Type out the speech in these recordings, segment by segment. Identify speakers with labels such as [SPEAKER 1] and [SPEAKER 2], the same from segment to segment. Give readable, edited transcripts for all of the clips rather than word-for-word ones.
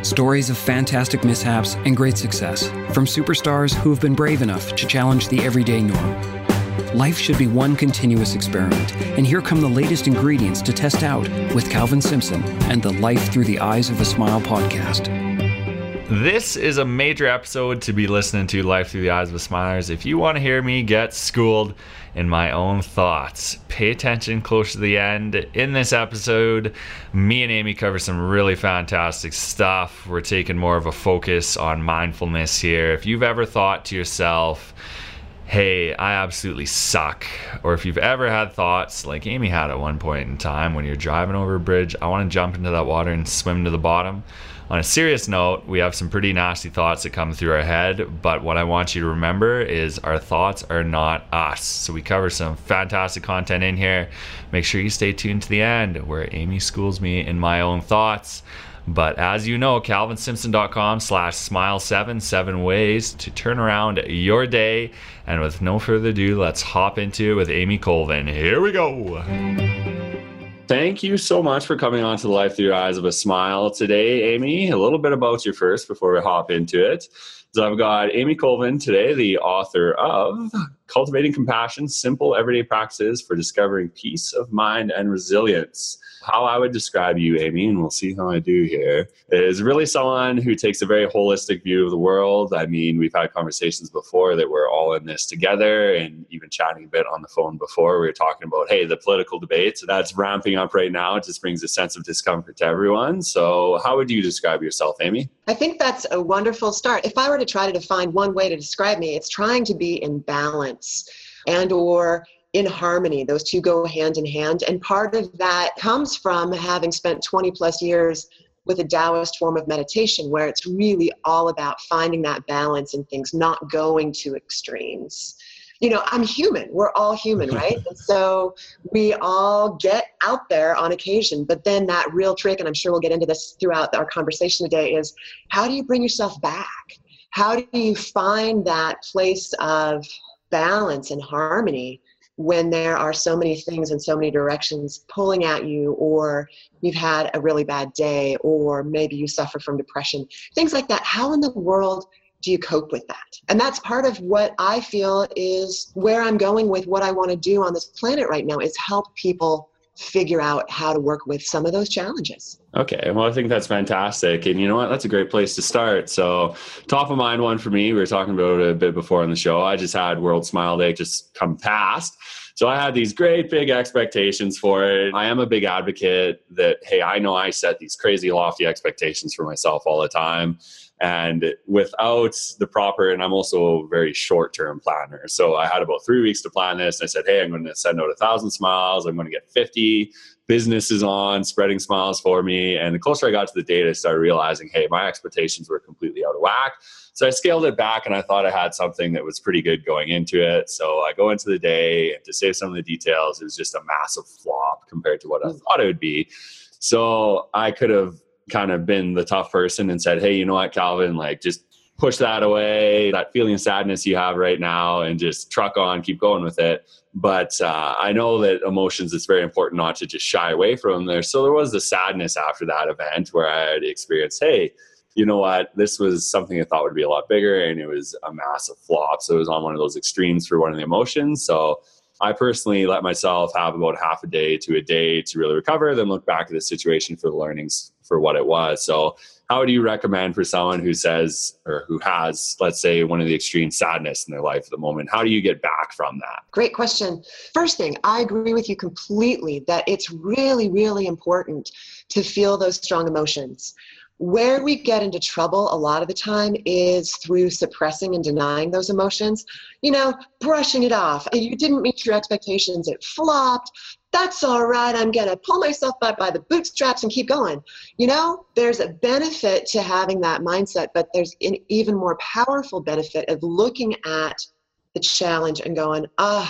[SPEAKER 1] Stories of fantastic mishaps and great success from superstars who have been brave enough to challenge the everyday norm. Life should be one continuous experiment, and here come the latest ingredients to test out with Calvin Simpson and the Life Through the Eyes of a Smile podcast.
[SPEAKER 2] This is a major episode to be listening to, Life Through the Eyes of a Smilers. If you want to hear me get schooled in my own thoughts, pay attention close to the end. In this episode, me and Amy cover some really fantastic stuff. We're taking more of a focus on mindfulness here. If you've ever thought to yourself, hey, I absolutely suck, or if you've ever had thoughts like Amy had at one point in time when you're driving over a bridge, I want to jump into that water and swim to the bottom. On a serious note, we have some pretty nasty thoughts that come through our head, but what I want you to remember is our thoughts are not us. So we cover some fantastic content in here. Make sure you stay tuned to the end where Amy schools me in my own thoughts. But as you know, calvinsimpson.com/smile7, 7 ways to turn around your day. And with no further ado, let's hop into it with Amy Colvin. Here we go. Thank you so much for coming on to the Life Through Your Eyes of a Smile today, Amy. A little bit about you first before we hop into it. So I've got Amy Colvin today, the author of Cultivating Compassion, Simple Everyday Practices for Discovering Peace of Mind and Resilience. How I would describe you, Amy, and we'll see how I do here, is really someone who takes a very holistic view of the world. I mean, we've had conversations before that we're all in this together, and even chatting a bit on the phone before, we were talking about, hey, the political debate that's ramping up right now. It just brings a sense of discomfort to everyone. So how would you describe yourself, Amy?
[SPEAKER 3] I think that's a wonderful start. If I were to try to define one way to describe me, it's trying to be in balance and or in harmony. Those two go hand in hand. And part of that comes from having spent 20 plus years with a Taoist form of meditation, where it's really all about finding that balance and things not going to extremes. You know, I'm human. We're all human, right? And so we all get out there on occasion. But then that real trick, and I'm sure we'll get into this throughout our conversation today, is how do you bring yourself back? How do you find that place of balance and harmony when there are so many things in so many directions pulling at you, or you've had a really bad day, or maybe you suffer from depression, things like that? How in the world do you cope with that? And that's part of what I feel is where I'm going with what I want to do on this planet right now, is help people figure out how to work with some of those challenges.
[SPEAKER 2] Okay, well, I think that's fantastic. And you know what? That's a great place to start. So top of mind one for me, we were talking about it a bit before on the show. I just had World Smile Day just come past. So I had these great big expectations for it. I am a big advocate that, hey, I know I set these crazy lofty expectations for myself all the time. And without the proper, and I'm also a very short-term planner. So I had about 3 weeks to plan this. And I said, hey, I'm going to send out 1,000 smiles. I'm going to get 50 businesses on spreading smiles for me. And the closer I got to the date, I started realizing, hey, my expectations were completely out of whack. So I scaled it back, and I thought I had something that was pretty good going into it. So I go into the day, and to save some of the details, it was just a massive flop compared to what I thought it would be. So I could have kind of been the tough person and said, hey, you know what, Calvin, like just push that away, that feeling of sadness you have right now, and just truck on, keep going with it. But I know that emotions, it's very important not to just shy away from there. So there was the sadness after that event where I had experienced, hey, you know what, this was something I thought would be a lot bigger, and it was a massive flop. So it was on one of those extremes for one of the emotions. So I personally let myself have about half a day to really recover, then look back at the situation for the learnings for what it was. So how would you recommend for someone who says, or who has, let's say, one of the extreme sadness in their life at the moment, how do you get back from that?
[SPEAKER 3] Great question. First thing, I agree with you completely that it's really, really important to feel those strong emotions. Where we get into trouble a lot of the time is through suppressing and denying those emotions, you know, brushing it off. You didn't meet your expectations, it flopped. That's all right. I'm going to pull myself up by the bootstraps and keep going. You know, there's a benefit to having that mindset, but there's an even more powerful benefit of looking at the challenge and going,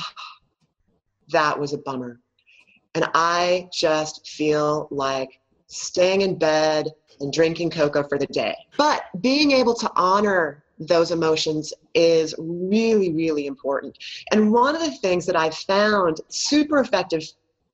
[SPEAKER 3] that was a bummer. And I just feel like staying in bed and drinking cocoa for the day. But being able to honor those emotions is really, really important. And one of the things that I've found super effective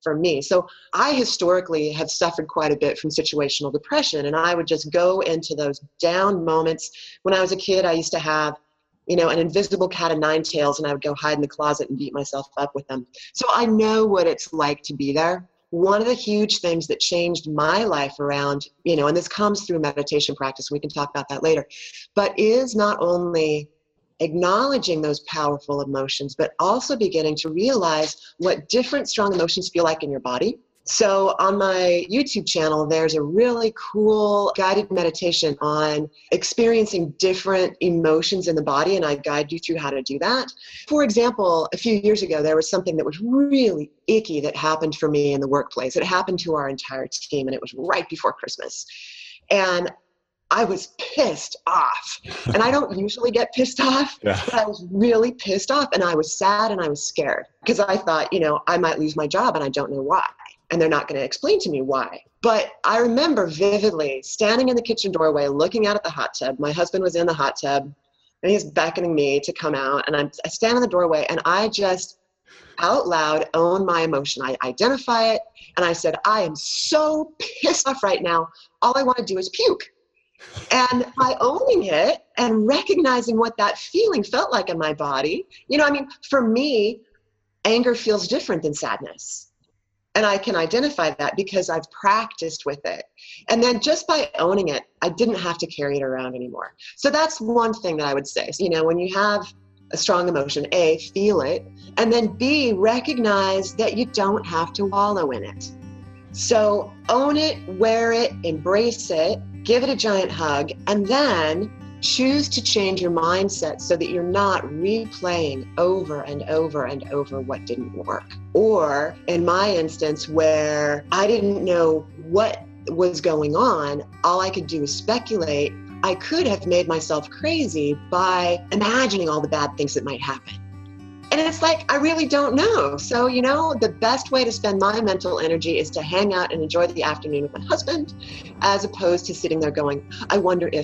[SPEAKER 3] for me. So I historically have suffered quite a bit from situational depression, and I would just go into those down moments. When I was a kid, I used to have, an invisible cat of nine tails, and I would go hide in the closet and beat myself up with them. So I know what it's like to be there. One of the huge things that changed my life around, and this comes through meditation practice, we can talk about that later, but is not only acknowledging those powerful emotions, but also beginning to realize what different strong emotions feel like in your body. So on my YouTube channel, there's a really cool guided meditation on experiencing different emotions in the body, and I guide you through how to do that. For example, a few years ago, there was something that was really icky that happened for me in the workplace. It happened to our entire team, and it was right before Christmas. And I was pissed off. And I don't usually get pissed off, but I was really pissed off, and I was sad and I was scared because I thought, I might lose my job and I don't know why. And they're not going to explain to me why. But I remember vividly standing in the kitchen doorway, looking out at the hot tub. My husband was in the hot tub, and he's beckoning me to come out. And I stand in the doorway, and I just out loud own my emotion. I identify it, and I said, I am so pissed off right now. All I want to do is puke. And by owning it and recognizing what that feeling felt like in my body, for me, anger feels different than sadness. And I can identify that because I've practiced with it. And then just by owning it, I didn't have to carry it around anymore. So that's one thing that I would say. So, when you have a strong emotion, A, feel it, and then B, recognize that you don't have to wallow in it. So own it, wear it, embrace it, give it a giant hug, and then choose to change your mindset so that you're not replaying over and over and over what didn't work. Or in my instance, where I didn't know what was going on, all I could do was speculate. I could have made myself crazy by imagining all the bad things that might happen. And it's like, I really don't know. So, the best way to spend my mental energy is to hang out and enjoy the afternoon with my husband, as opposed to sitting there going, I wonder if.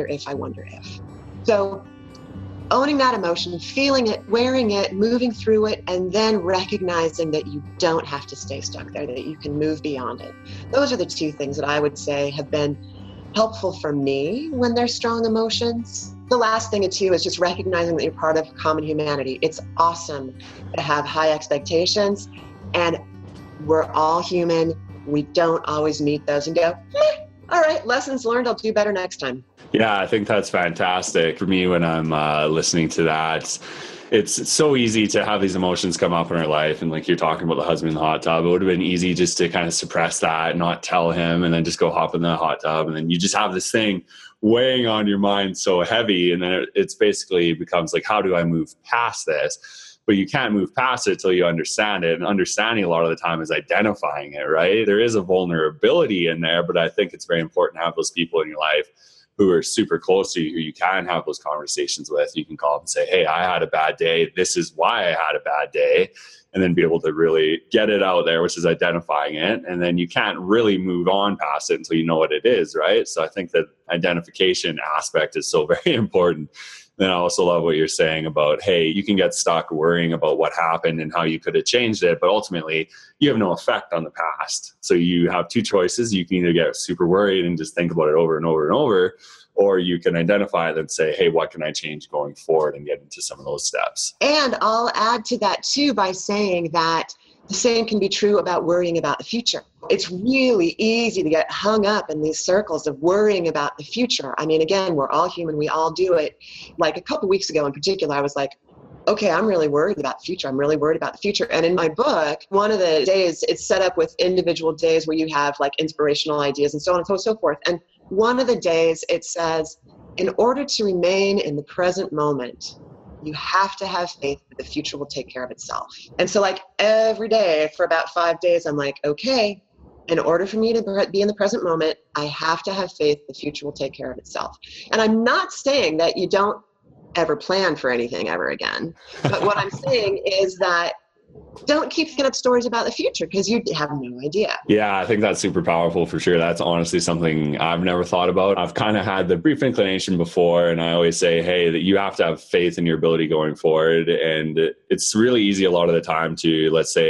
[SPEAKER 3] So owning that emotion, feeling it, wearing it, moving through it, and then recognizing that you don't have to stay stuck there, that you can move beyond it. Those are the two things that I would say have been helpful for me when there's strong emotions. The last thing too is just recognizing that you're part of common humanity. It's awesome to have high expectations, and we're all human. We don't always meet those and go, all right, lessons learned, I'll do better next time.
[SPEAKER 2] Yeah, I think that's fantastic. For me, when I'm listening to that, it's so easy to have these emotions come up in our life. And like you're talking about the husband in the hot tub, it would have been easy just to kind of suppress that, not tell him, and then just go hop in the hot tub. And then you just have this thing weighing on your mind so heavy. And then it's basically becomes like, how do I move past this? But you can't move past it until you understand it. And understanding a lot of the time is identifying it, right? There is a vulnerability in there, but I think it's very important to have those people in your life who are super close to you, who you can have those conversations with. You can call them and say, hey, I had a bad day. This is why I had a bad day. And then be able to really get it out there, which is identifying it. And then you can't really move on past it until you know what it is, right? So I think that identification aspect is so very important. Then I also love what you're saying about, hey, you can get stuck worrying about what happened and how you could have changed it, but ultimately you have no effect on the past. So you have two choices. You can either get super worried and just think about it over and over and over, or you can identify it and say, hey, what can I change going forward, and get into some of those steps.
[SPEAKER 3] And I'll add to that too by saying that the same can be true about worrying about the future. It's really easy to get hung up in these circles of worrying about the future. I mean, again, we're all human. We all do it. Like a couple weeks ago in particular, I was like, okay, I'm really worried about the future. I'm really worried about the future. And in my book, one of the days, it's set up with individual days where you have like inspirational ideas and so on and so forth. And one of the days it says, in order to remain in the present moment, you have to have faith that the future will take care of itself. And so like every day for about 5 days, I'm like, okay, in order for me to be in the present moment, I have to have faith the future will take care of itself. And I'm not saying that you don't ever plan for anything ever again. But what I'm saying is that don't keep thinking up stories about the future because you have no idea.
[SPEAKER 2] Yeah, I think that's super powerful for sure. That's honestly something I've never thought about. I've kind of had the brief inclination before, and I always say, hey, that you have to have faith in your ability going forward. And it's really easy a lot of the time to, let's say,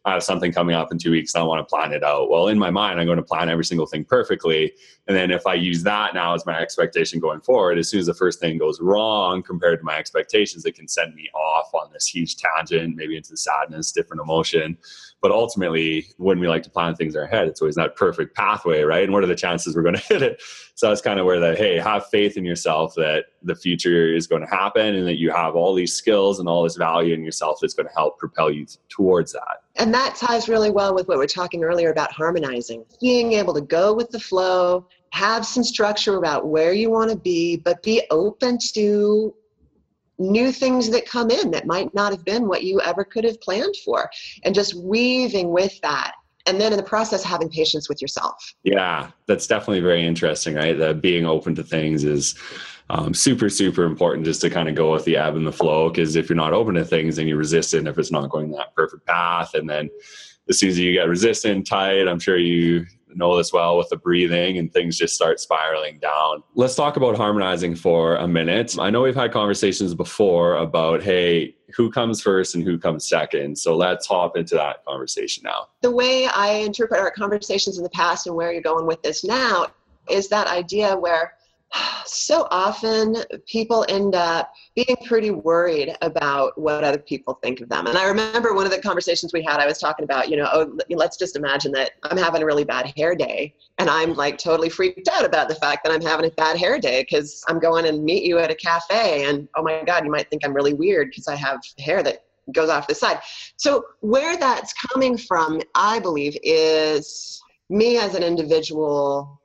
[SPEAKER 2] I have something coming up in 2 weeks and I want to plan it out. Well, in my mind, I'm going to plan every single thing perfectly. And then if I use that now as my expectation going forward, as soon as the first thing goes wrong compared to my expectations, it can send me off on this huge tangent, maybe into sadness, different emotion. But ultimately, when we like to plan things in our head, it's always that perfect pathway, right? And what are the chances we're going to hit it? So that's kind of where that, hey, have faith in yourself that the future is going to happen and that you have all these skills and all this value in yourself that's going to help propel you towards that.
[SPEAKER 3] And that ties really well with what we were talking earlier about harmonizing. Being able to go with the flow, have some structure about where you want to be, but be open to new things that come in that might not have been what you ever could have planned for, and just weaving with that. And then in the process, having patience with yourself.
[SPEAKER 2] Yeah, that's definitely very interesting, right? That being open to things is super, super important, just to kind of go with the ebb and the flow. Because if you're not open to things, then you're resistant if it's not going that perfect path. And then as soon as you get resistant, tight, I'm sure you know this well with the breathing, and things just start spiraling down. Let's talk about harmonizing for a minute. I know we've had conversations before about, hey, who comes first and who comes second? So let's hop into that conversation now.
[SPEAKER 3] The way I interpret our conversations in the past and where you're going with this now is that idea where so often people end up being pretty worried about what other people think of them. And I remember one of the conversations we had, I was talking about, let's just imagine that I'm having a really bad hair day. And I'm like totally freaked out about the fact that I'm having a bad hair day because I'm going and meet you at a cafe. And oh my God, you might think I'm really weird because I have hair that goes off the side. So where that's coming from, I believe, is me as an individual,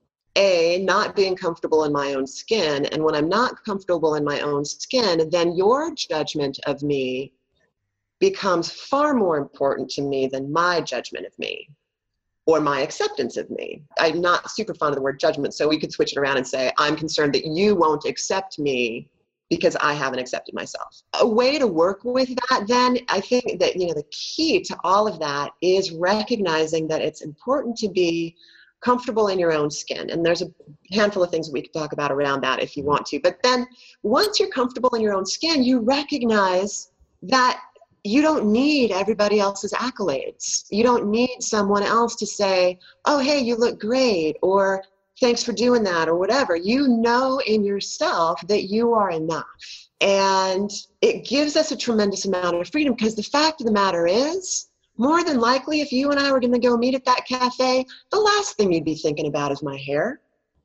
[SPEAKER 3] not being comfortable in my own skin. And when I'm not comfortable in my own skin, then your judgment of me becomes far more important to me than my judgment of me or my acceptance of me. I'm not super fond of the word judgment, so we could switch it around and say, I'm concerned that you won't accept me because I haven't accepted myself. A way to work with that, then, I think that, the key to all of that is recognizing that it's important to be comfortable in your own skin. And there's a handful of things we could talk about around that if you want to. But then once you're comfortable in your own skin, you recognize that you don't need everybody else's accolades. You don't need someone else to say, oh, hey, you look great, or thanks for doing that, or whatever. You know in yourself that you are enough. And it gives us a tremendous amount of freedom, because the fact of the matter is, more than likely, if you and I were going to go meet at that cafe, the last thing you'd be thinking about is my hair.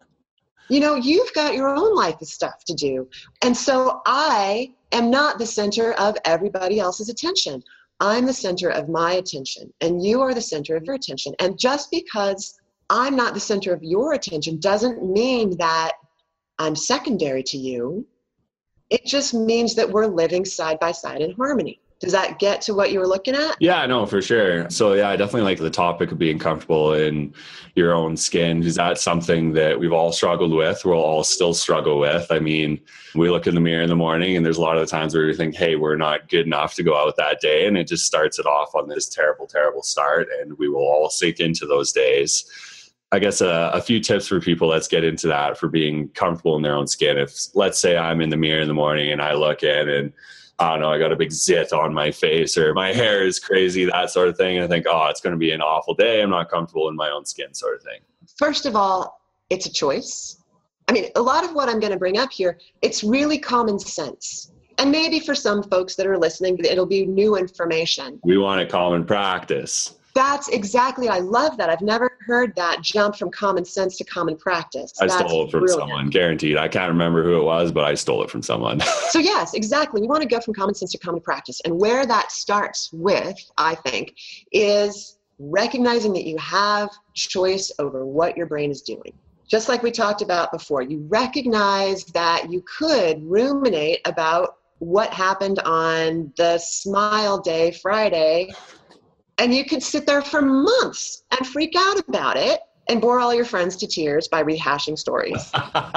[SPEAKER 3] You've got your own life of stuff to do. And so I am not the center of everybody else's attention. I'm the center of my attention, and you are the center of your attention. And just because I'm not the center of your attention doesn't mean that I'm secondary to you. It just means that we're living side by side in harmony. Does that get to what you were looking at?
[SPEAKER 2] Yeah, no, for sure. So yeah, I definitely like the topic of being comfortable in your own skin. Is that something that we've all struggled with? We'll all still struggle with. I mean, we look in the mirror in the morning and there's a lot of the times where we think, hey, we're not good enough to go out that day. And it just starts it off on this terrible, terrible start. And we will all sink into those days. I guess a few tips for people, let's get into that, for being comfortable in their own skin. If, let's say, I'm in the mirror in the morning and I look in and I don't know, I got a big zit on my face, or my hair is crazy, that sort of thing. And I think, oh, it's going to be an awful day. I'm not comfortable in my own skin, sort of thing.
[SPEAKER 3] First of all, it's a choice. I mean, a lot of what I'm going to bring up here, it's really common sense. And maybe for some folks that are listening, it'll be new information.
[SPEAKER 2] We want a common practice.
[SPEAKER 3] That's exactly, I love that. I've never heard that jump from common sense to common practice.
[SPEAKER 2] I stole it from someone, guaranteed. I can't remember who it was, but I stole it from someone.
[SPEAKER 3] So yes, exactly. We want to go from common sense to common practice. And where that starts with, I think, is recognizing that you have choice over what your brain is doing. Just like we talked about before, you recognize that you could ruminate about what happened on the Smile Day Friday, and you could sit there for months and freak out about it and bore all your friends to tears by rehashing stories.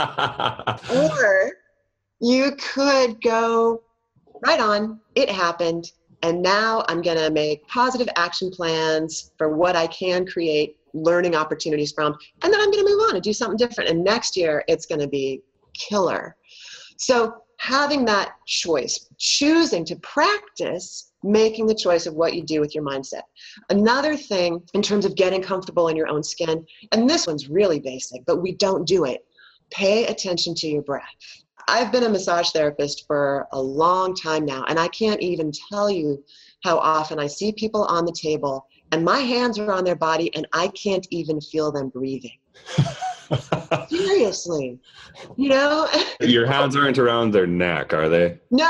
[SPEAKER 3] Or you could go, right on, it happened, and now I'm going to make positive action plans for what I can create learning opportunities from, and then I'm going to move on and do something different. And next year, it's going to be killer. So having that choice, choosing to practice making the choice of what you do with your mindset. Another thing in terms of getting comfortable in your own skin, and this one's really basic, but we don't do it. Pay attention to your breath. I've been a massage therapist for a long time now, and I can't even tell you how often I see people on the table and my hands are on their body and I can't even feel them breathing. Seriously, you know?
[SPEAKER 2] Your hands aren't around their neck, are they?
[SPEAKER 3] No.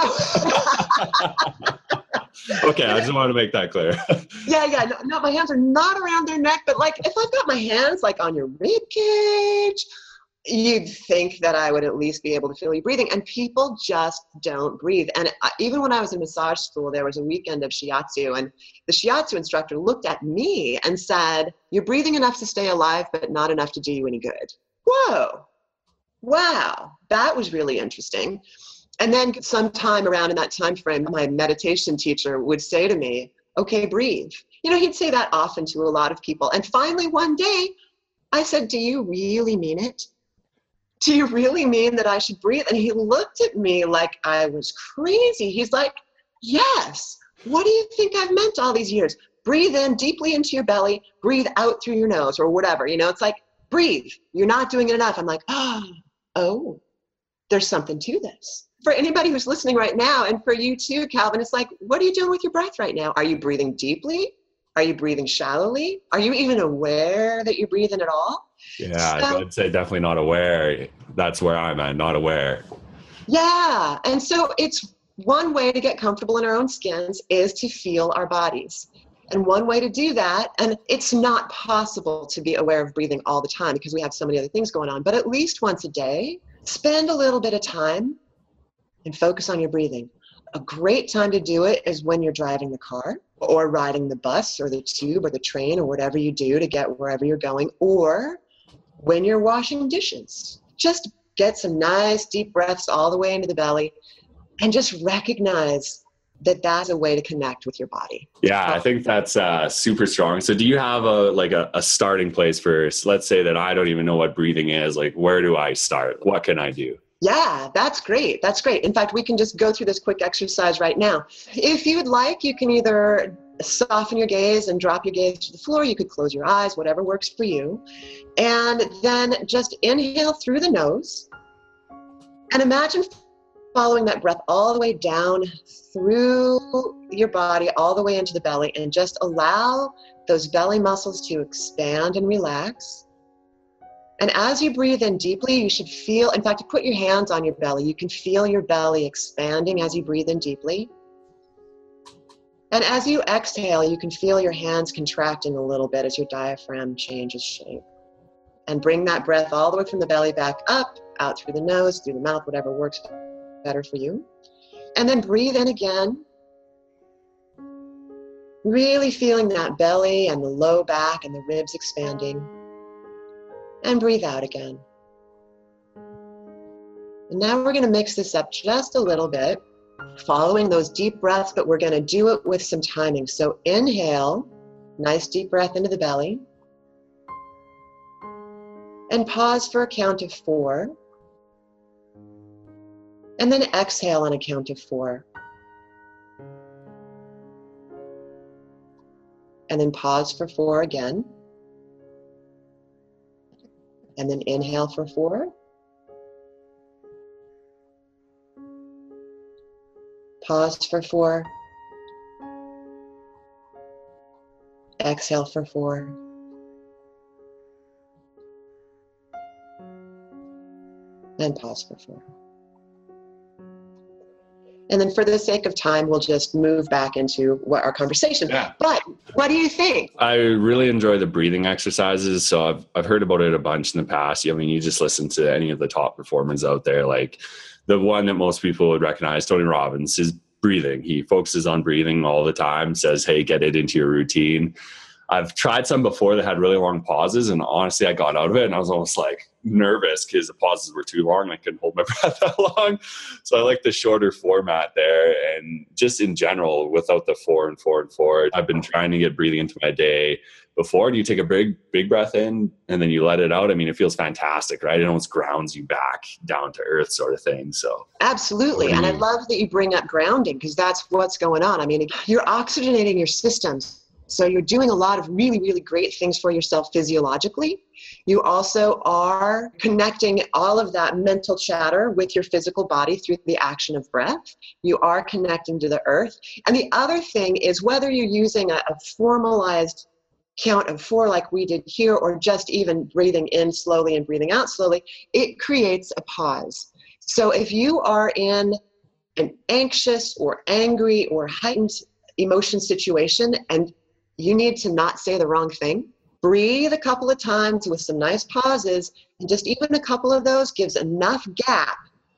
[SPEAKER 2] Okay, I just want to make that clear.
[SPEAKER 3] Yeah. No, my hands are not around their neck, but like if I've got my hands like on your rib cage, you'd think that I would at least be able to feel you breathing, and people just don't breathe. And even when I was in massage school, there was a weekend of shiatsu, and the shiatsu instructor looked at me and said, "You're breathing enough to stay alive, but not enough to do you any good." Whoa. Wow. That was really interesting. And then sometime around in that time frame, my meditation teacher would say to me, "Okay, breathe." You know, he'd say that often to a lot of people. And finally one day I said, "Do you really mean it? Do you really mean that I should breathe?" And he looked at me like I was crazy. He's like, "Yes. What do you think I've meant all these years? Breathe in deeply into your belly, breathe out through your nose," or whatever. You know, it's like, breathe. You're not doing it enough. I'm like, oh, there's something to this. For anybody who's listening right now, and for you too, Calvin, it's like, what are you doing with your breath right now? Are you breathing deeply? Are you breathing shallowly? Are you even aware that you're breathing at all?
[SPEAKER 2] Yeah,
[SPEAKER 3] So,
[SPEAKER 2] I'd say definitely not aware. That's where I'm at, not aware.
[SPEAKER 3] yeah. And so it's one way to get comfortable in our own skins is to feel our bodies. And one way to do that, and it's not possible to be aware of breathing all the time because we have so many other things going on, but at least once a day, spend a little bit of time and focus on your breathing. A great time to do it is when you're driving the car or riding the bus or the tube or the train or whatever you do to get wherever you're going, or when you're washing dishes. Just get some nice deep breaths all the way into the belly and just recognize that that's a way to connect with your body.
[SPEAKER 2] Yeah, I think that's super strong. So do you have a starting place for, let's say that I don't even know what breathing is, like where do I start? What can I do?
[SPEAKER 3] Yeah, that's great. That's great. In fact, we can just go through this quick exercise right now. If you would like, you can either soften your gaze and drop your gaze to the floor. You could close your eyes, whatever works for you. And then just inhale through the nose. And imagine following that breath all the way down through your body, all the way into the belly, and just allow those belly muscles to expand and relax. And as you breathe in deeply, you should feel, in fact, put your hands on your belly. You can feel your belly expanding as you breathe in deeply. And as you exhale, you can feel your hands contracting a little bit as your diaphragm changes shape. And bring that breath all the way from the belly back up, out through the nose, through the mouth, whatever works better for you. And then breathe in again. Really feeling that belly and the low back and the ribs expanding. And breathe out again. And now we're going to mix this up just a little bit, following those deep breaths, but we're going to do it with some timing. So inhale, nice deep breath into the belly. And pause for a count of 4. And then exhale on a count of 4. And then pause for 4 again. And then inhale for 4. Pause for 4. Exhale for 4. And pause for 4. And then for the sake of time, we'll just move back into our conversation.
[SPEAKER 2] Yeah.
[SPEAKER 3] But what do you think?
[SPEAKER 2] I really enjoy the breathing exercises. So I've heard about it a bunch in the past. I mean, you just listen to any of the top performers out there. Like the one that most people would recognize, Tony Robbins, is breathing. He focuses on breathing all the time, says, hey, get it into your routine. I've tried some before that had really long pauses, and honestly, I got out of it and I was almost like nervous because the pauses were too long. I couldn't hold my breath that long. So I like the shorter format there. And just in general, without the 4 and 4 and 4, I've been trying to get breathing into my day before. Do you take a big breath in and then you let it out? I mean, it feels fantastic, right? It almost grounds you back down to earth sort of thing. So
[SPEAKER 3] absolutely. And I love that you bring up grounding, because that's what's going on. I mean, you're oxygenating your systems. So you're doing a lot of really, really great things for yourself physiologically. You also are connecting all of that mental chatter with your physical body through the action of breath. You are connecting to the earth. And the other thing is, whether you're using a formalized count of 4 like we did here, or just even breathing in slowly and breathing out slowly, it creates a pause. So if you are in an anxious or angry or heightened emotion situation and you need to not say the wrong thing, breathe a couple of times with some nice pauses, and just even a couple of those gives enough gap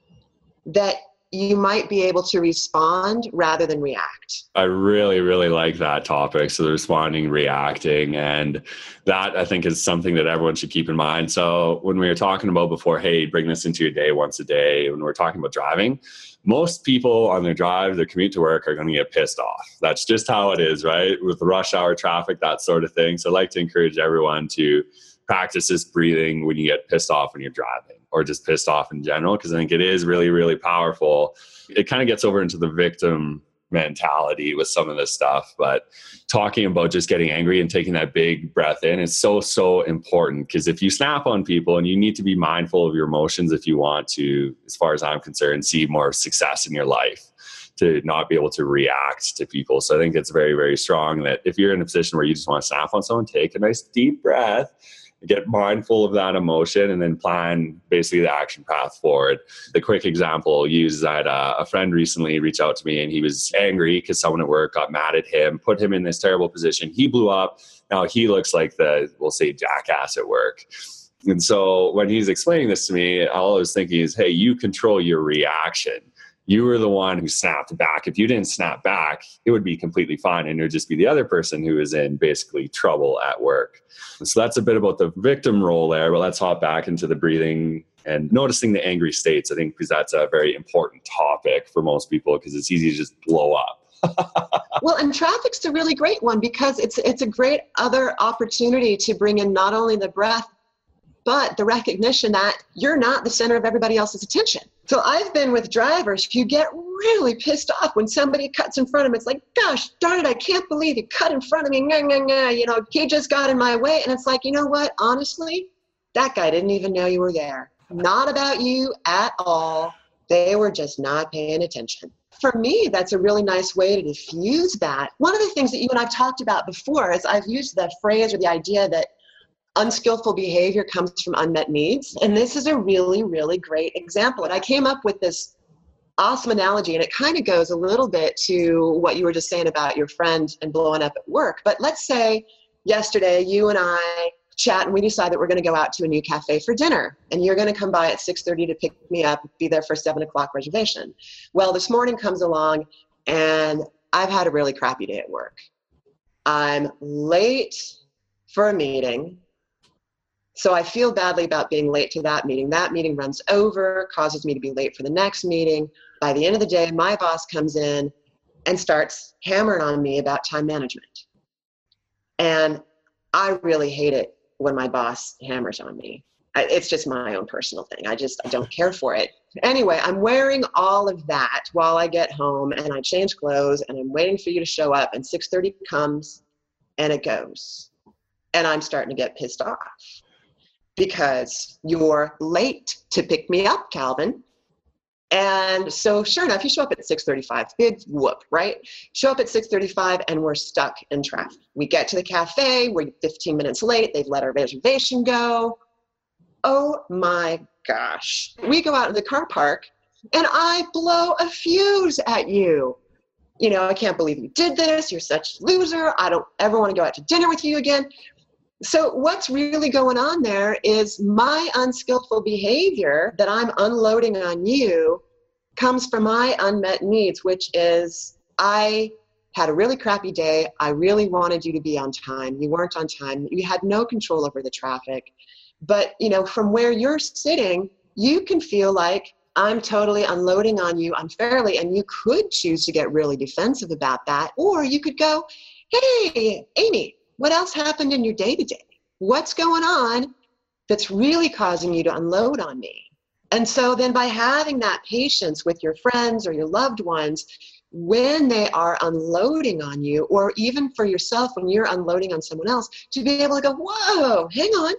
[SPEAKER 3] that you might be able to respond rather than react.
[SPEAKER 2] I really, really like that topic. So the responding, reacting, and that I think is something that everyone should keep in mind. So when we were talking about before, hey, bring this into your day once a day, when we're talking about driving, most people on their drive, their commute to work are going to get pissed off. That's just how it is, right? With the rush hour traffic, that sort of thing. So I'd like to encourage everyone to practice this breathing when you get pissed off when you're driving, or just pissed off in general, because I think it is really, really powerful. It kind of gets over into the victim mentality with some of this stuff, but talking about just getting angry and taking that big breath in is so, so important, because if you snap on people, and you need to be mindful of your emotions if you want to, as far as I'm concerned, see more success in your life, to not be able to react to people. So I think it's very, very strong that if you're in a position where you just want to snap on someone, take a nice deep breath, get mindful of that emotion, and then plan basically the action path forward. The quick example used that a friend recently reached out to me, and he was angry because someone at work got mad at him, put him in this terrible position. He blew up. Now he looks like we'll say, jackass at work. And so when he's explaining this to me, all I was thinking is, hey, you control your reaction. You were the one who snapped back. If you didn't snap back, it would be completely fine, and it would just be the other person who is in basically trouble at work. So that's a bit about the victim role there, but let's hop back into the breathing and noticing the angry states, I think, because that's a very important topic for most people, because it's easy to just blow up.
[SPEAKER 3] Well, and traffic's a really great one, because it's a great other opportunity to bring in not only the breath, but the recognition that you're not the center of everybody else's attention. So I've been with drivers who get really pissed off when somebody cuts in front of them. It's like, gosh darn it, I can't believe you cut in front of me. He just got in my way. And it's like, you know what? Honestly, that guy didn't even know you were there. Not about you at all. They were just not paying attention. For me, that's a really nice way to diffuse that. One of the things that you and I've talked about before is I've used the phrase or the idea that unskillful behavior comes from unmet needs. And this is a really, really great example. And I came up with this awesome analogy, and it kind of goes a little bit to what you were just saying about your friend and blowing up at work. But let's say yesterday you and I chat and we decide that we're going to go out to a new cafe for dinner, and you're going to come by at 6:30 to pick me up, be there for 7 o'clock reservation. Well, this morning comes along and I've had a really crappy day at work. I'm late for a meeting. So I feel badly about being late to that meeting. That meeting runs over, causes me to be late for the next meeting. By the end of the day, my boss comes in and starts hammering on me about time management. And I really hate it when my boss hammers on me. It's just my own personal thing. I don't care for it. Anyway, I'm wearing all of that while I get home, and I change clothes, and I'm waiting for you to show up, and 6:30 comes and it goes. And I'm starting to get pissed off, because you're late to pick me up, Calvin. And so sure enough, you show up at 6:35, big whoop, right? Show up at 6:35 and we're stuck in traffic. We get to the cafe, we're 15 minutes late, they've let our reservation go. Oh my gosh. We go out in the car park and I blow a fuse at you. I can't believe you did this, you're such a loser, I don't ever want to go out to dinner with you again. So what's really going on there is my unskillful behavior that I'm unloading on you comes from my unmet needs, which is I had a really crappy day. I really wanted you to be on time. You weren't on time. You had no control over the traffic. But, from where you're sitting, you can feel like I'm totally unloading on you unfairly. And you could choose to get really defensive about that. Or you could go, hey, Amy, what else happened in your day today? What's going on that's really causing you to unload on me? And so then by having that patience with your friends or your loved ones, when they are unloading on you, or even for yourself, when you're unloading on someone else, to be able to go, whoa, hang on.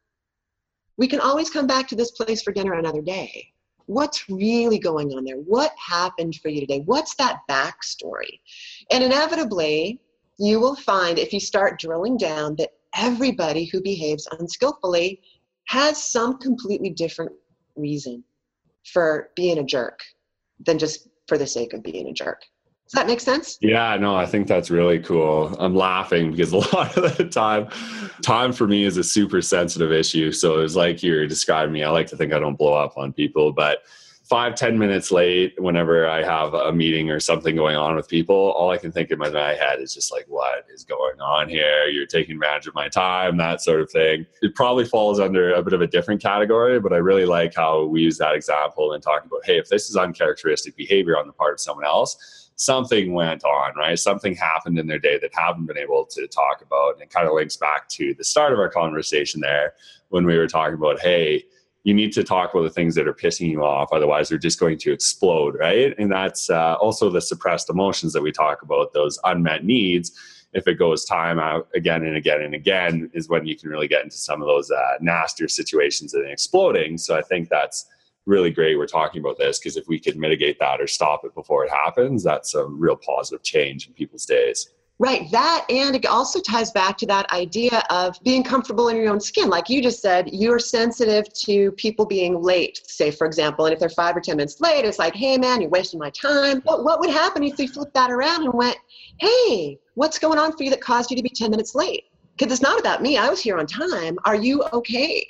[SPEAKER 3] We can always come back to this place for dinner another day. What's really going on there? What happened for you today? What's that backstory? And inevitably, you will find, if you start drilling down, that everybody who behaves unskillfully has some completely different reason for being a jerk than just for the sake of being a jerk. Does that make sense?
[SPEAKER 2] Yeah, no, I think that's really cool. I'm laughing because a lot of the time for me is a super sensitive issue. So it's like you're describing me. I like to think I don't blow up on people, but 5-10 minutes late, whenever I have a meeting or something going on with people, all I can think in my head is just like, what is going on here? You're taking advantage of my time, that sort of thing. It probably falls under a bit of a different category, but I really like how we use that example and talking about, hey, if this is uncharacteristic behavior on the part of someone else, something went on, right? Something happened in their day that haven't been able to talk about. And it kind of links back to the start of our conversation there when we were talking about, hey, you need to talk about the things that are pissing you off. Otherwise, they're just going to explode, right? And that's also the suppressed emotions that we talk about, those unmet needs. If it goes time out again and again and again, is when you can really get into some of those nastier situations and exploding. So I think that's really great we're talking about this, because if we could mitigate that or stop it before it happens, that's a real positive change in people's days.
[SPEAKER 3] Right. That, and it also ties back to that idea of being comfortable in your own skin. Like you just said, you're sensitive to people being late, say, for example, and if they're 5 or 10 minutes late, it's like, hey, man, you're wasting my time. But what would happen if they flipped that around and went, hey, what's going on for you that caused you to be 10 minutes late? Because it's not about me. I was here on time. Are you okay?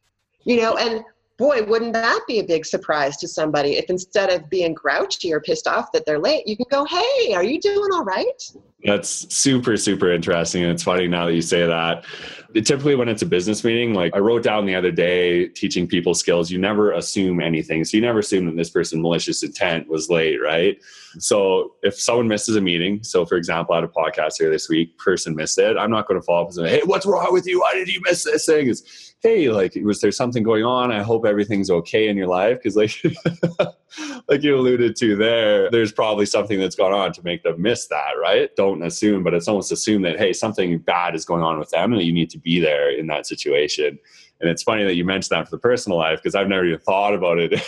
[SPEAKER 3] And boy, wouldn't that be a big surprise to somebody if instead of being grouchy or pissed off that they're late, you can go, hey, are you doing all right?
[SPEAKER 2] That's super, super interesting. And it's funny now that you say that. Typically when it's a business meeting, like I wrote down the other day, teaching people skills, you never assume anything. So you never assume that this person malicious intent was late, right? So if someone misses a meeting, so for example, I had a podcast here this week, person missed it, I'm not going to follow up and say, hey, what's wrong with you? Why did you miss this thing? It's, hey, like, was there something going on? I hope everything's okay in your life. Because like, like you alluded to there, there's probably something that's gone on to make them miss that, right? Don't assume, but it's almost assume that, hey, something bad is going on with them and that you need to be there in that situation. And it's funny that you mentioned that for the personal life, because I've never even thought about it.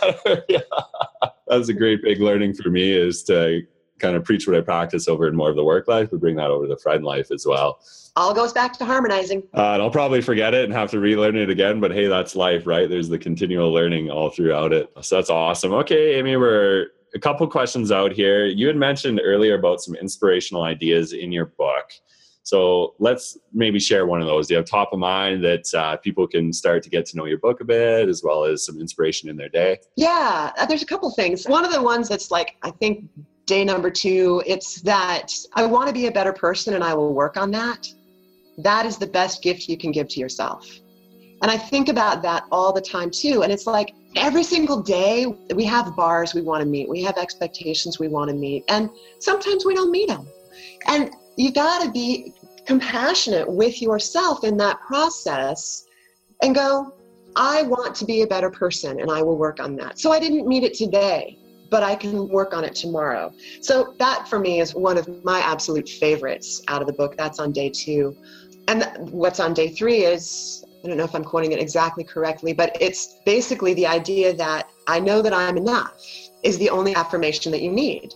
[SPEAKER 2] That's a great big learning for me, is to kind of preach what I practice over in more of the work life, but bring that over to the friend life as well.
[SPEAKER 3] All goes back to harmonizing.
[SPEAKER 2] And I'll probably forget it and have to relearn it again, but hey, that's life, right? There's the continual learning all throughout it. So that's awesome. Okay, Amy, we're a couple questions out here. You had mentioned earlier about some inspirational ideas in your book. So let's maybe share one of those. Do you have top of mind that people can start to get to know your book a bit, as well as some inspiration in their day?
[SPEAKER 3] Yeah, there's a couple things. One of the ones that's like, I think day number 2, it's that I want to be a better person and I will work on that. That is the best gift you can give to yourself. And I think about that all the time too. And it's like every single day we have bars we want to meet. We have expectations we want to meet. And sometimes we don't meet them. And you got to be compassionate with yourself in that process and go, I want to be a better person and I will work on that. So I didn't meet it today, but I can work on it tomorrow. So that for me is one of my absolute favorites out of the book. That's on day 2. And what's on day 3 is, I don't know if I'm quoting it exactly correctly, but it's basically the idea that I know that I'm enough is the only affirmation that you need.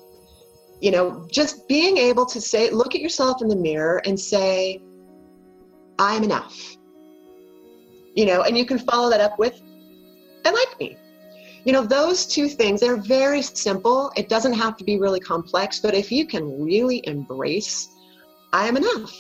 [SPEAKER 3] Just being able to say, look at yourself in the mirror and say, I am enough. And you can follow that up with, I like me. Those 2 things, they're very simple. It doesn't have to be really complex, but if you can really embrace, I am enough.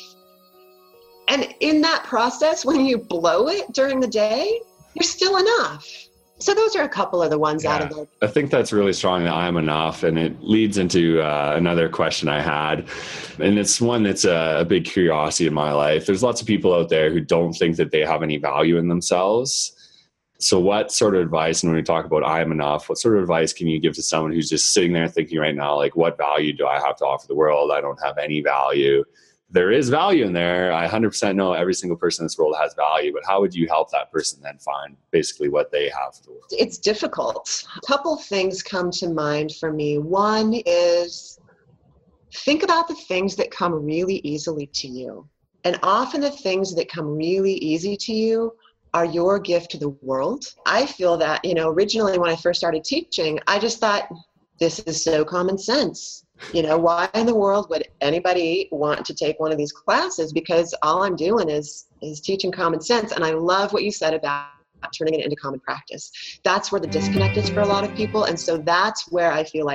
[SPEAKER 3] And in that process, when you blow it during the day, you're still enough. So those are a couple of the ones out of the...
[SPEAKER 2] I think that's really strong, that I'm enough. And it leads into another question I had. And it's one that's a big curiosity in my life. There's lots of people out there who don't think that they have any value in themselves. So what sort of advice, and when we talk about I am enough, what sort of advice can you give to someone who's just sitting there thinking right now, like, what value do I have to offer the world? I don't have any value. There is value in there. I 100% know every single person in this world has value, but how would you help that person then find basically what they have for the world?
[SPEAKER 3] It's difficult. A couple things come to mind for me. One is think about the things that come really easily to you. And often the things that come really easy to you are your gift to the world. I feel that, originally when I first started teaching, I just thought, this is so common sense. Why in the world would anybody want to take one of these classes? Because all I'm doing is teaching common sense. And I love what you said about turning it into common practice. That's where the disconnect is for a lot of people. And so that's where I feel like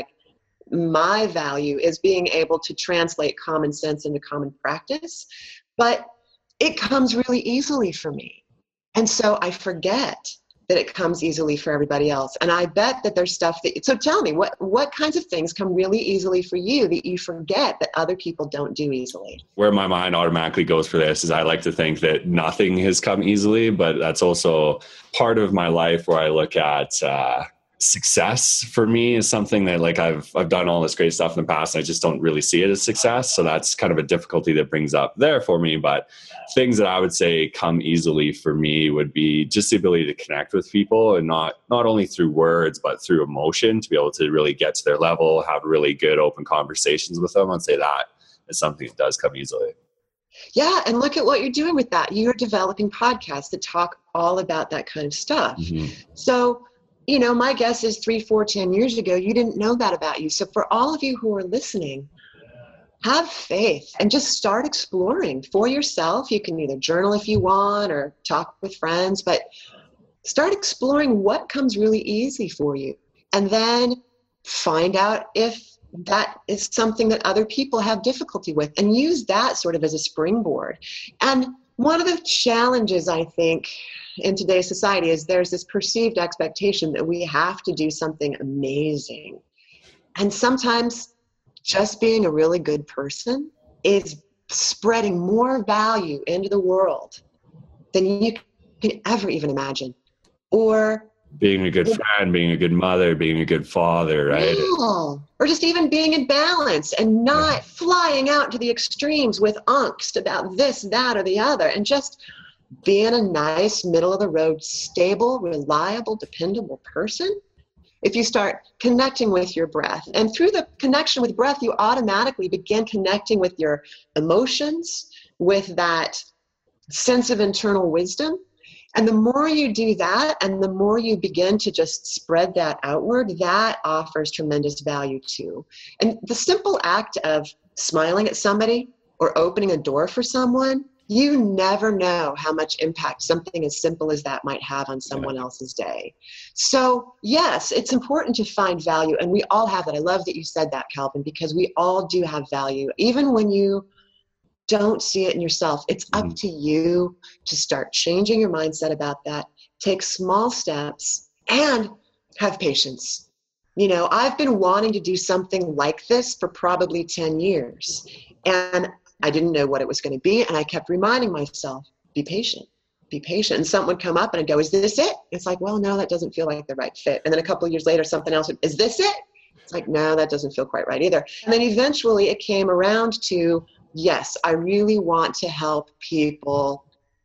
[SPEAKER 3] my value is being able to translate common sense into common practice. But it comes really easily for me. And so I forget that it comes easily for everybody else. And I bet that there's stuff so tell me, what kinds of things come really easily for you that you forget that other people don't do easily?
[SPEAKER 2] Where my mind automatically goes for this is I like to think that nothing has come easily, but that's also part of my life where I look at success for me is something that like I've done all this great stuff in the past and I just don't really see it as success. So that's kind of a difficulty that brings up there for me. But things that I would say come easily for me would be just the ability to connect with people, and not only through words, but through emotion, to be able to really get to their level, have really good open conversations with them. I'd say that is something that does come easily.
[SPEAKER 3] Yeah. And look at what you're doing with that. You're developing podcasts that talk all about that kind of stuff. Mm-hmm. So my guess is 3, 4, 10 years ago, you didn't know that about you. So for all of you who are listening, have faith and just start exploring for yourself. You can either journal if you want or talk with friends, but start exploring what comes really easy for you. And then find out if that is something that other people have difficulty with, and use that sort of as a springboard. And one of the challenges, I think, in today's society is there's this perceived expectation that we have to do something amazing. And sometimes just being a really good person is spreading more value into the world than you can ever even imagine. Or
[SPEAKER 2] being a good friend, being a good mother, being a good father, right?
[SPEAKER 3] Yeah. Or just even being in balance and not flying out to the extremes with angst about this, that, or the other, and just being a nice, middle-of-the-road, stable, reliable, dependable person. If you start connecting with your breath, and through the connection with breath, you automatically begin connecting with your emotions, with that sense of internal wisdom. And the more you do that, and the more you begin to just spread that outward, that offers tremendous value too. And the simple act of smiling at somebody or opening a door for someone, you never know how much impact something as simple as that might have on someone else's day. So yes, it's important to find value, and we all have that. I love that you said that, Calvin, because we all do have value. Even when you don't see it in yourself, it's up to you to start changing your mindset about that. Take small steps and have patience. I've been wanting to do something like this for probably 10 years, and I didn't know what it was going to be. And I kept reminding myself, be patient, be patient. And something would come up and I'd go, is this it? It's like, well, no, that doesn't feel like the right fit. And then a couple of years later, something else would, is this it? It's like, no, that doesn't feel quite right either. And then eventually it came around to, yes, I really want to help people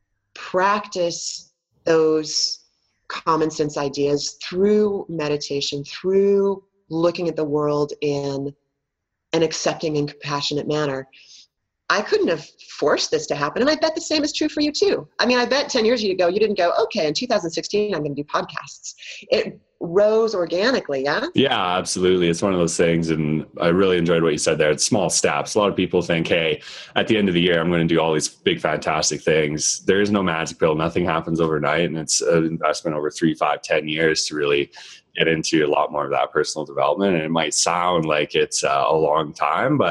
[SPEAKER 3] practice those common sense ideas through meditation, through looking at the world in an accepting and compassionate manner. I couldn't have forced this to happen. And I bet the same is true for you too. I mean, I bet 10 years ago, you didn't go, okay, in 2016, I'm going to do podcasts. It rose organically, yeah?
[SPEAKER 2] Yeah, absolutely. It's one of those things. And I really enjoyed what you said there. It's small steps. A lot of people think, hey, at the end of the year, I'm going to do all these big, fantastic things. There is no magic pill. Nothing happens overnight. And it's an investment over 3, 5, 10 years to really get into a lot more of that personal development. And it might sound like it's a long time, but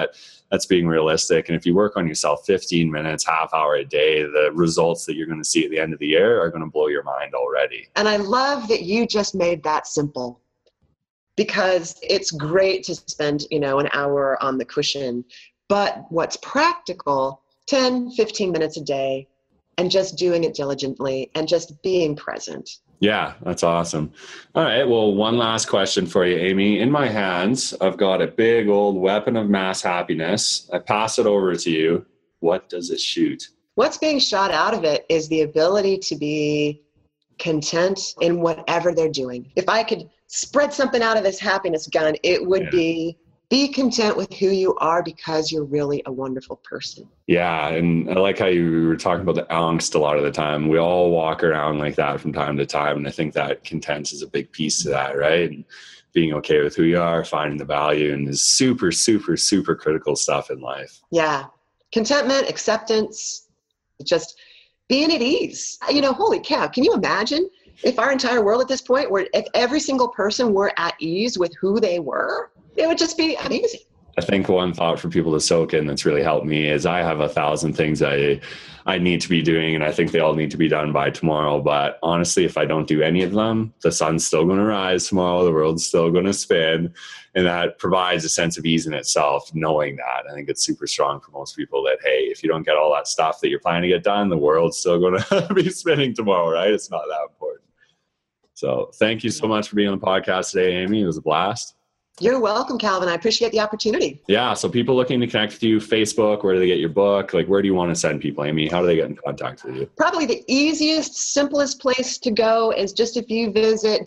[SPEAKER 2] that's being realistic. And if you work on yourself 15 minutes, half hour a day, the results that you're going to see at the end of the year are going to blow your mind already.
[SPEAKER 3] And I love that you just made that simple, because it's great to spend, an hour on the cushion, but what's practical, 10, 15 minutes a day, and just doing it diligently and just being present.
[SPEAKER 2] Yeah, that's awesome. All right. Well, one last question for you, Amy. In my hands, I've got a big old weapon of mass happiness. I pass it over to you. What does it shoot?
[SPEAKER 3] What's being shot out of it is the ability to be content in whatever they're doing. If I could spread something out of this happiness gun, it would be content with who you are, because you're really a wonderful person.
[SPEAKER 2] Yeah. And I like how you were talking about the angst a lot of the time. We all walk around like that from time to time. And I think that content is a big piece to that, right? And being okay with who you are, finding the value, and is super, super, super critical stuff in life.
[SPEAKER 3] Yeah. Contentment, acceptance, just being at ease. Holy cow. Can you imagine if our entire world at this point, if every single person were at ease with who they were? It would just be amazing.
[SPEAKER 2] I think one thought for people to soak in that's really helped me is I have 1,000 things I need to be doing, and I think they all need to be done by tomorrow. But honestly, if I don't do any of them, the sun's still going to rise tomorrow, the world's still going to spin, and that provides a sense of ease in itself, knowing that. I think it's super strong for most people that, hey, if you don't get all that stuff that you're planning to get done, the world's still going to be spinning tomorrow, right? It's not that important. So thank you so much for being on the podcast today, Amy. It was a blast.
[SPEAKER 3] You're welcome, Calvin. I appreciate the opportunity.
[SPEAKER 2] Yeah. So people looking to connect with you, Facebook, where do they get your book? Like, where do you want to send people, Amy? How do they get in contact with you?
[SPEAKER 3] Probably the easiest, simplest place to go is just if you visit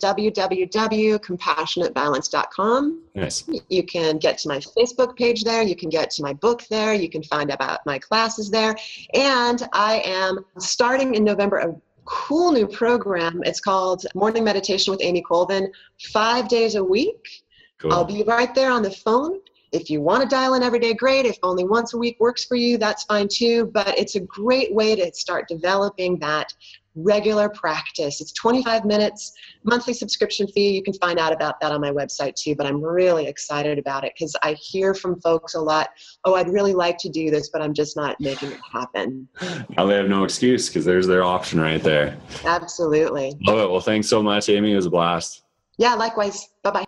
[SPEAKER 3] www.compassionatebalance.com.
[SPEAKER 2] Nice.
[SPEAKER 3] You can get to my Facebook page there. You can get to my book there. You can find out about my classes there. And I am starting in November a cool new program. It's called Morning Meditation with Amy Colvin, 5 days a week. Cool. I'll be right there on the phone. If you want to dial in every day, great. If only once a week works for you, that's fine too. But it's a great way to start developing that regular practice. It's 25 minutes, monthly subscription fee. You can find out about that on my website too. But I'm really excited about it because I hear from folks a lot, I'd really like to do this, but I'm just not making it happen.
[SPEAKER 2] Now they have no excuse because there's their option right there.
[SPEAKER 3] Absolutely.
[SPEAKER 2] Love it. Well, thanks so much, Amy. It was a blast.
[SPEAKER 3] Yeah, likewise. Bye-bye.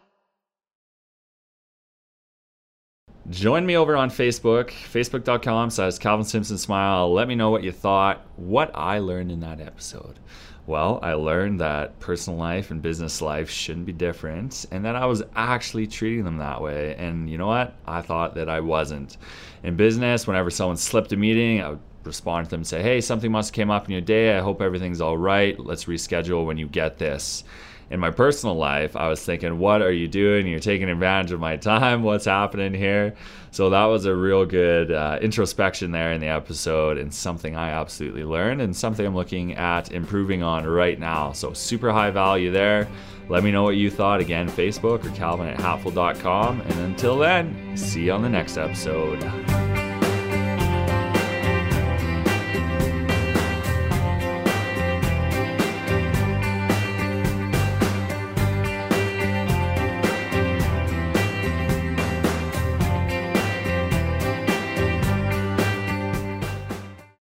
[SPEAKER 4] Join me over on Facebook, facebook.com/Calvin Simpson Smile. Let me know what you thought, what I learned in that episode. Well, I learned that personal life and business life shouldn't be different, and that I was actually treating them that way. And you know what? I thought that I wasn't. In business, whenever someone slipped a meeting, I would respond to them and say, hey, something must have came up in your day. I hope everything's all right. Let's reschedule when you get this. In my personal life, I was thinking, what are you doing? You're taking advantage of my time. What's happening here? So that was a real good introspection there in the episode, and something I absolutely learned and something I'm looking at improving on right now. So super high value there. Let me know what you thought. Again, Facebook or calvin@hatful.com. And until then, see you on the next episode.